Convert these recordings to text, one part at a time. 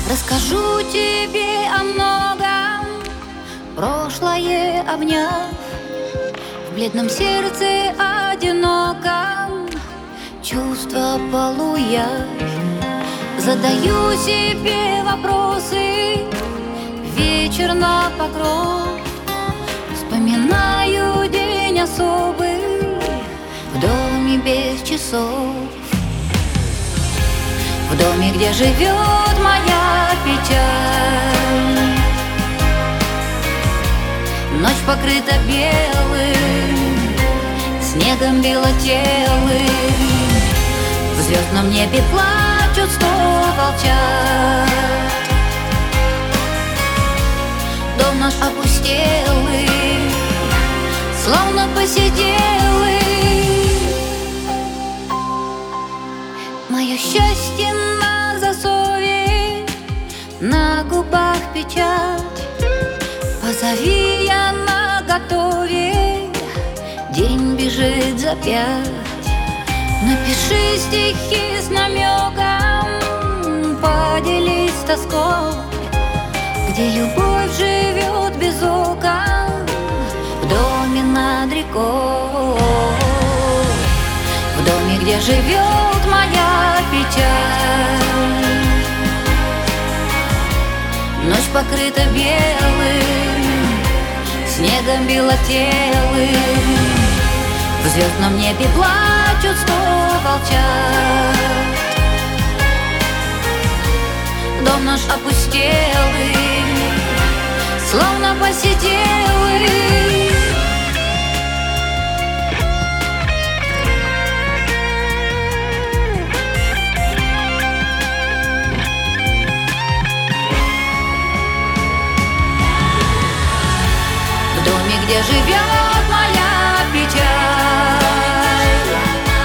Расскажу тебе о многом, прошлое обняв, в бледном сердце одиноком чувства полуя. Задаю себе вопросы, вечер на покров, вспоминаю день особый в доме без часов. В доме, где живет моя печаль, ночь покрыта белым снегом белотелым. В звездном небе плачут 100 волчат. Дом наш опустелый, словно посиделый. Мое счастье на засове, на губах печать. Позови, я наготове, день бежит за 5. Напиши стихи с намеком, поделись тоской, где любовь живет без окон, в доме над рекой. В доме, где живет моя печаль, ночь покрыта белым снегом белотелым. В звездном небе плачут 100 волчат. Дом наш опустелый, словно посиделый. В доме, где живет моя печаль,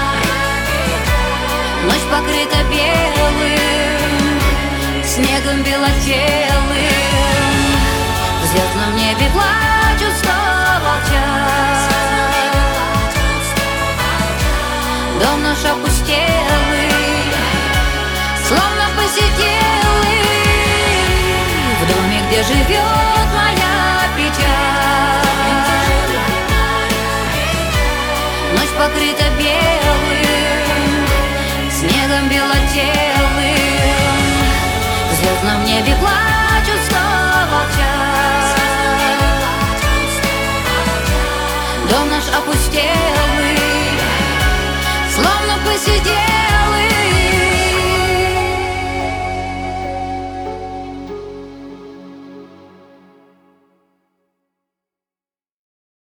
ночь покрыта белым снегом белотелым. В звездном небе плачут 100 волчат. Дом наш опустелый, словно посиделый. В доме, где живет моя печаль, ночь покрыта белым снегом белотелым. В звездном небе